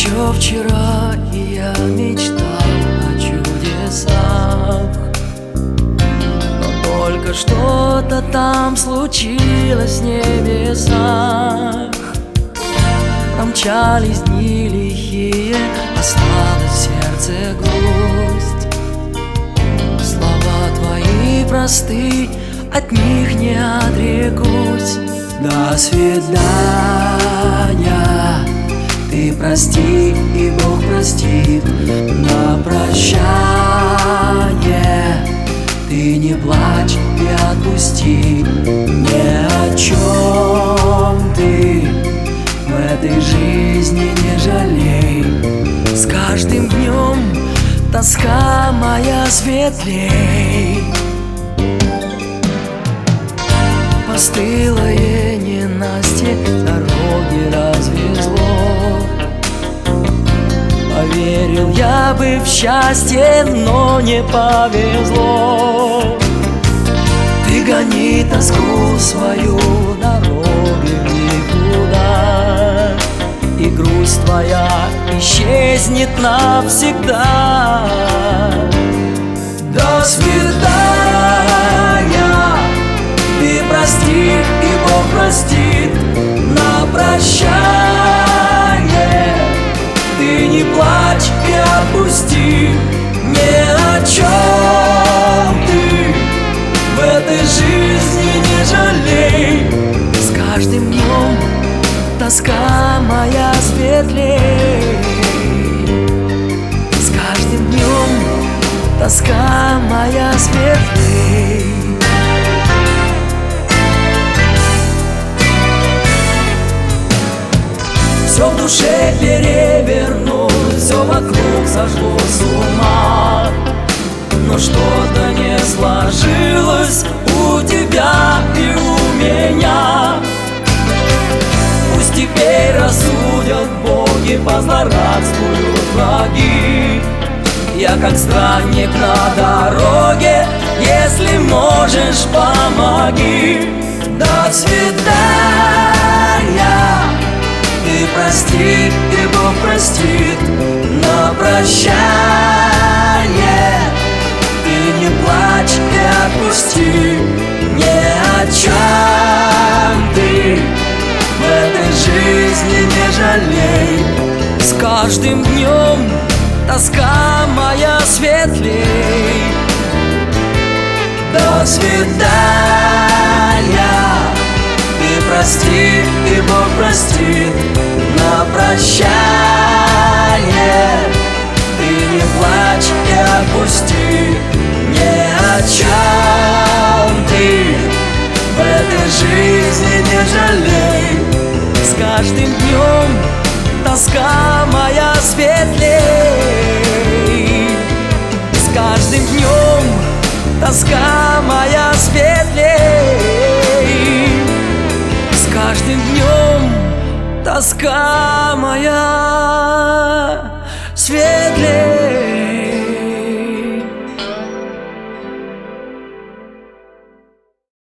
Еще вчера я мечтал о чудесах, но только что-то там случилось в небесах. Промчались дни лихие, осталась в сердце грусть. Слова твои просты, от них не отрекусь. До свидания, ты прости, и Бог простит. На прощание ты не плачь и отпусти. Ни о чем ты в этой жизни не жалей. С каждым днем тоска моя светлей. Постылое ненастье дороги развезло. Поверил я бы в счастье, но не повезло. Ты гони тоску свою дороги в никуда, и грусть твоя исчезнет навсегда. До свидания, ты прости, и Бог простит. На прощание ты не плачь и отпусти. Ни о чем ты в этой жизни не жалей. С каждым днем тоска моя светлей. С каждым днем тоска моя светлей. Все в душе перевернуть, все вокруг сошло с ума. Но что-то не сложилось у тебя и у меня. Пусть теперь рассудят боги, позлорадствуют враги. Я как странник на дороге, если можешь, помоги. До свидания, ты прости, и Бог простит. На прощание ты не плачь и отпусти. Ни о чем ты в этой жизни не жалей. С каждым днем тоска моя светлей. До свидания, ты прости, и Бог простит. На прощание ты не плачь и отпусти. Ни о чем ты в этой жизни не жалей. С каждым днем тоска моя светлей. С каждым днем тоска моя светлей. С каждым днем тоска